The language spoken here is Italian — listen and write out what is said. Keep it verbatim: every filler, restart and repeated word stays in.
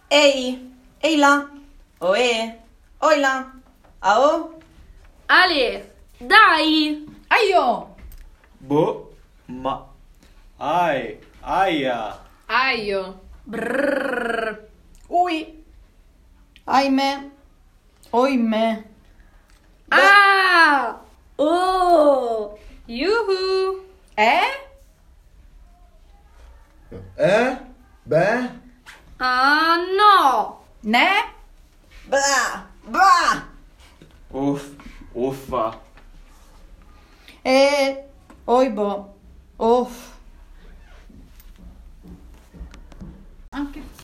Ehi, ehi là, oe, oi là, ah oh, Ale, dai! Aio! Boh, ma... Ai, aia. Aio! Brrr. Ui! ahimè, oimè. Ah! Oh! Yuhu! Eh? Eh? Beh? Ah no! Ne? Bra, bra, Uff, uffa. e, oibo, off. Anche